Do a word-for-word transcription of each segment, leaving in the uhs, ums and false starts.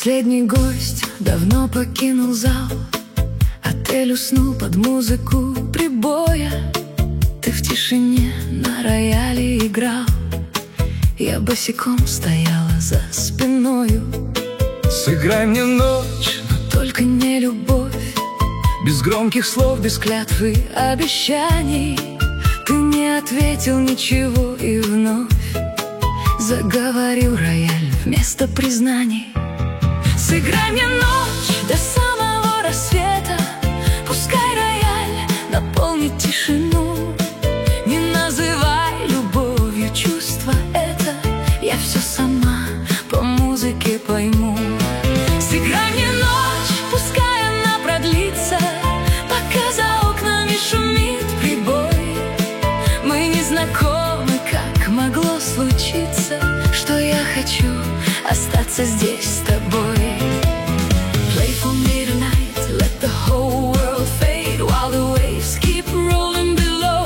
Последний гость давно покинул зал. Отель уснул под музыку прибоя. Ты в тишине на рояле играл. Я босиком стояла за спиною. Сыграй мне ночь, но только не любовь. без громких слов, без клятвы обещаний. Ты не ответил ничего и вновь заговорил рояль вместо признаний. Сыграй мне ночь до самого рассвета. Пускай рояль наполнит тишину. Не называй любовью чувство это. Я все сама по музыке пойму. Сыграй мне ночь, пускай она продлится, пока за окнами шумит прибой. Мы не знакомы, как могло случиться, что я хочу остаться здесь с тобой. Play for me tonight, let the whole world fade while the waves keep rolling below.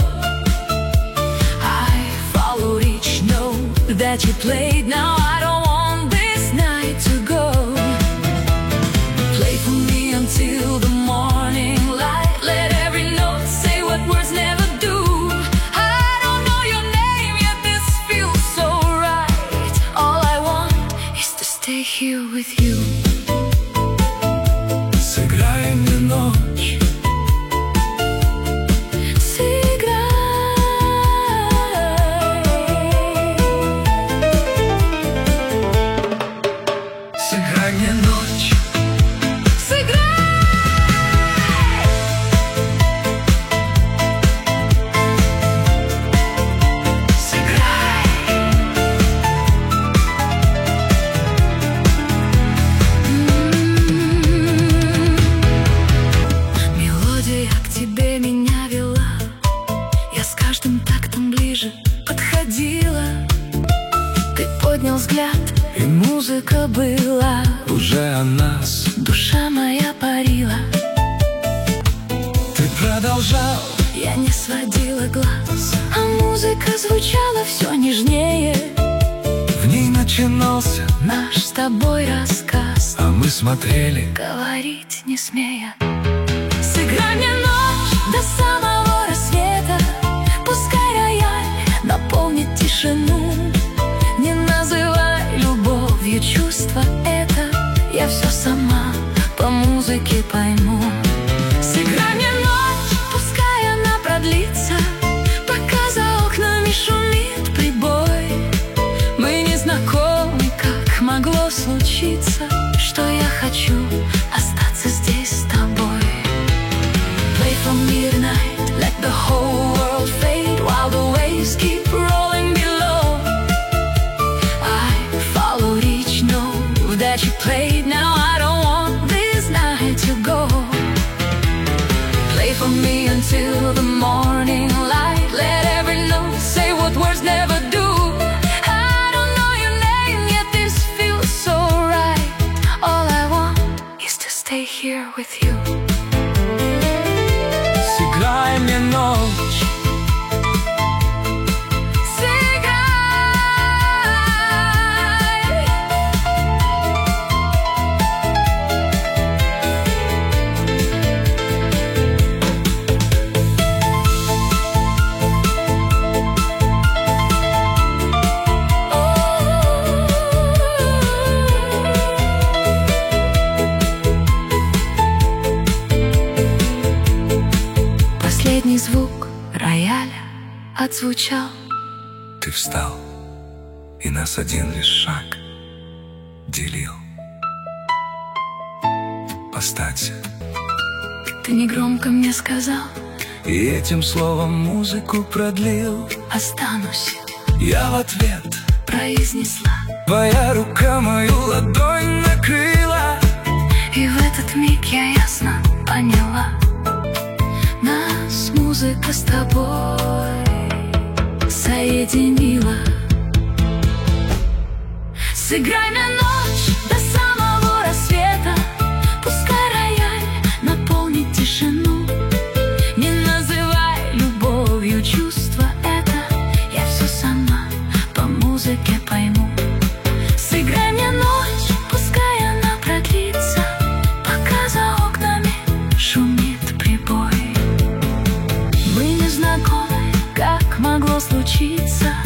I followed each note that you played. Now I don't want this night to go. Play for me until the morning light. Let every note say what words never do. I don't know your name, yet this feels so right. All I want is to stay here with you. Сыграй мне ночь, Сыграй. сыграй мне ночь, Сыграй. сыграй. Мелодия к тебе меня вела. Я с каждым тактом ближе подходила. Ты поднял взгляд, и музыка была. Уже о нас Душа моя парила. ты продолжал. Я не сводила глаз, а музыка звучала все нежнее. В ней начинался, Наш с тобой рассказ, а мы смотрели. говорить не смея. Сыграй мне ночь до самого рассвета. Пускай рояль наполнит тишину. Не называй любовью чувство это. Я все сама по музыке пойму. Сыграй мне ночь, пускай она продлится, пока за окнами шумит прибой. Мы не знакомы, как могло случиться, что я хочу остаться здесь с тобой. Play for me tonight, let the whole world fade while the waves keep rolling below. I followed each note that you played. Now I don't want this night to go. Play for me until the morning light. Let every note say what words never do. I don't know your name, yet this feels so right. All I want is to stay here with you. Сыграй мне ночь, Сыграй. Последний звук рояля отзвучал. ты встал, и нас один лишь шаг делил. Поставься. Ты негромко мне сказал: И этим словом музыку продлил. останусь, Я в ответ. произнесла. Твоя рука мою ладонь накрыла. И в этот миг я ясно поняла: нас музыка с тобой соединила. Сыграй мне ночь до самого рассвета. Пускай рояль наполнит тишину. Не называй любовью чувство это. Я все сама по музыке пойму. Сыграй мне ночь, пускай она продлится, случится.